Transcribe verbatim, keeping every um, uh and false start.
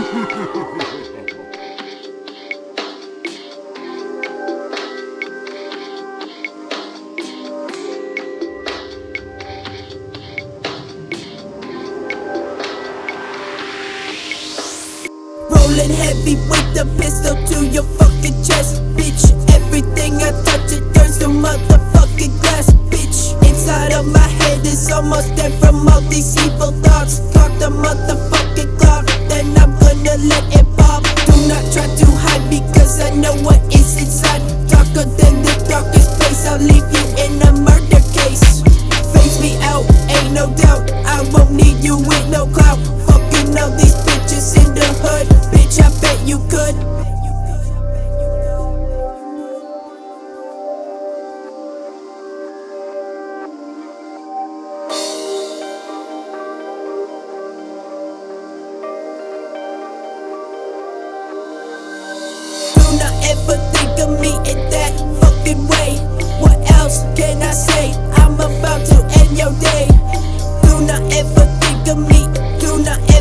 Rolling heavy with the pistol to your fucking chest, bitch. Everything I touch it turns to motherfucking glass, bitch. Inside of my head is almost dead from all these evil thoughts. Talk the motherfucking clock, then I'm gonna let it pop. Do not try to hide because I know what is inside. Darker than the darkest place, I'll leave you in a murder case. Face me out, ain't no doubt, I won't need you with no clout. Fucking all these bitches in the hood, bitch, I bet you could. Do not ever think of me in that fucking way. What else can I say? I'm about to end your day. Do not ever think of me, do not ever